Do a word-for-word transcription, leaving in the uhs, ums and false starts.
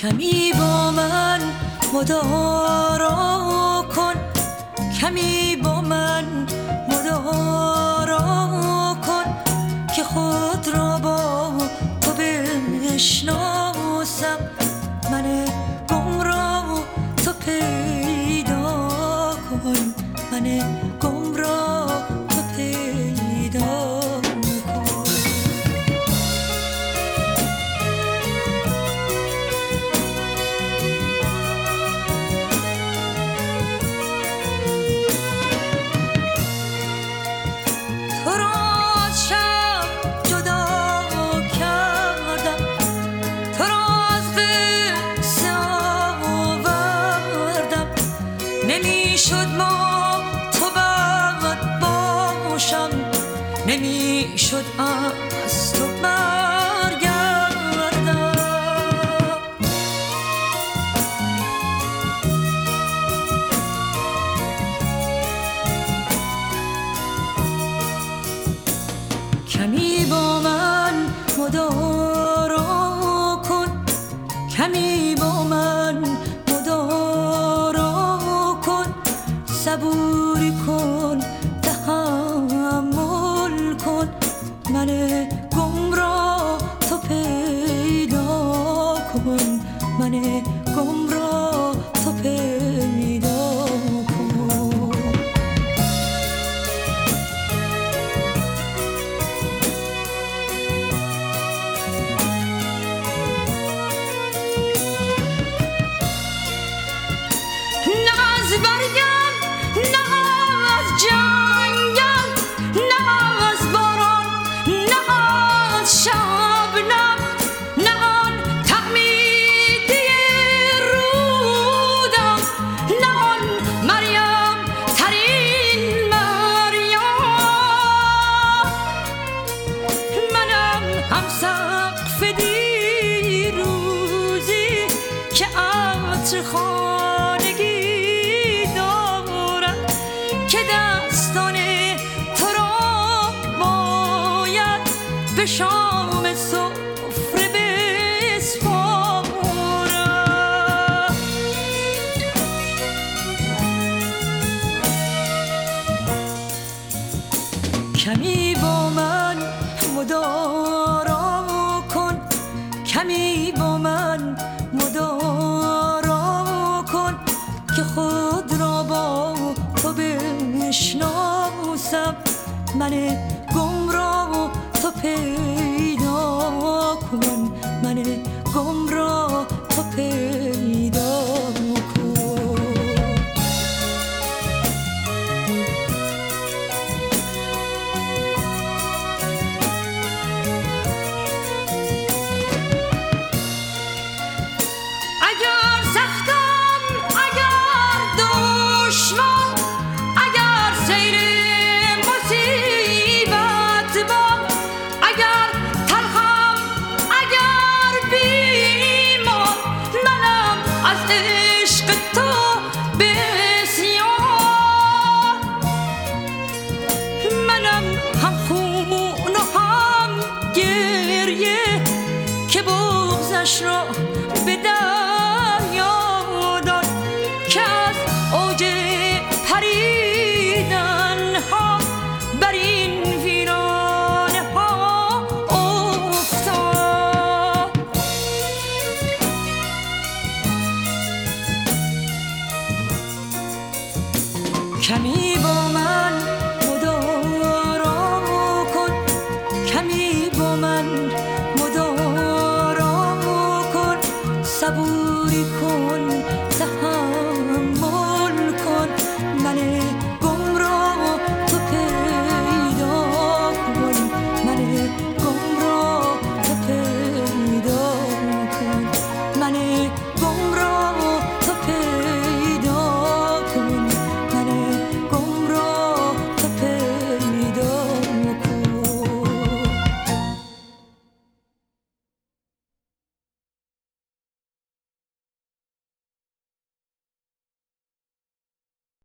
کمی با من مدارا کن، کمی با من مدارا کن که خود را با تو بشناسم. من گمراه تو پیدا کن، من گمراه تو پیدا کن. تو را از شب جدا کردم، تو را از قصه آوردم. نمیشد ما تو بد باشم، نمیشد از تو برگردم. کمی با من مدارا کن، کمی با من مدارا کن. صبوری کن، تحمل کن، من گمراه تو پیدا کن، من گمراه تو پیدا کن. نه از برگم، نه از جنگل، نه از باران، نه از شبنم، نه آن تعمیدی رودم، نه آن مریم ترین مریم. منم هم سقف دیروزی که عطر خانگی دارد، که دستان تو را باید به شام سفره بسپارم. کمی با من مدارا کن، کمی با من مدارا کن که خود را با تو بشناسم. من گمراه تو پیدا کن، من گمراه تو پیدا کن. اگر سختم، اگر دشوار، اگر سیر مصیبت بار، اگر تلخم، اگر بیمار، منم از عشق تو بسیار. منم هم خون و هم گریه که بغضش را به دریا داد، که از اوج پریدن ها بر این ویرانه ها افتاد. کمی با من مدارا کن، کمی با من مدارا کن. صبوری کن،